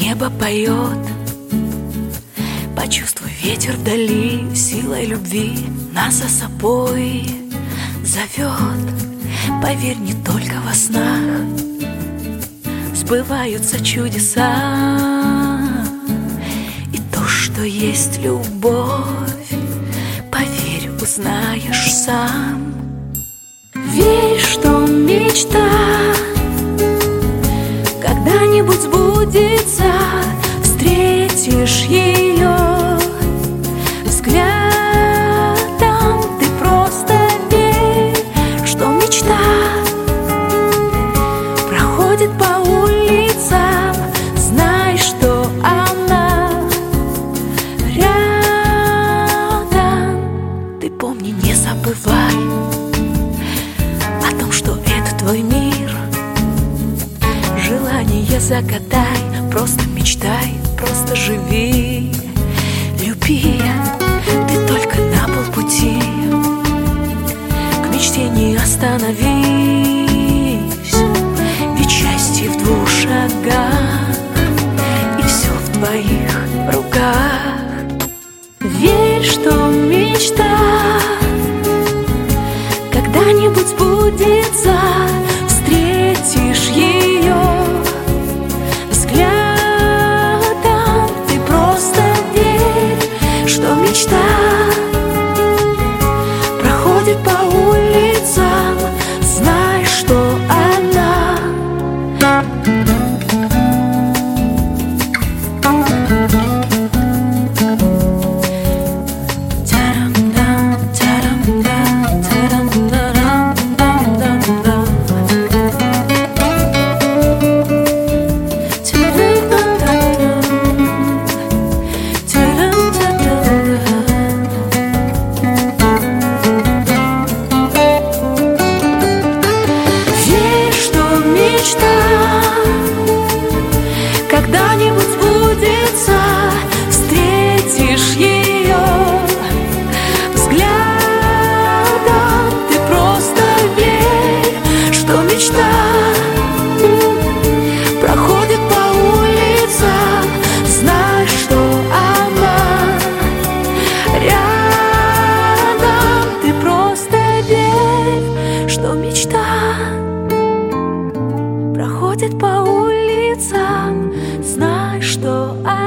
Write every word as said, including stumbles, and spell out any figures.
небо поет. Почувствуй ветер вдали, силой любви нас за собой зовет. Поверь, не только во снах сбываются чудеса. И то, что есть любовь, поверь, узнаешь сам. Верь, что мечта когда-нибудь сбудется. Встретишь ее взглядом, ты просто верь, что мечта проходит по улицам. Знай, что она рядом. Ты помни, не забывай о том, что это твой мир. Желание загадай, просто мечтай, просто живи, люби. Ты только на полпути, к мечте не остановись. Ведь счастье в двух шагах, и все в твоих руках. Верь, что мечта когда-нибудь сбудется. Встретишь ее взглядом, ты просто верь, что мечта проходит по улицам. Знай, что она когда-нибудь сбудется. Встретишь ее взглядом, ты просто верь, что мечта проходит по улицам. Знай, что она рядом. Ты просто верь, что мечта проходит по улицам. Знай, что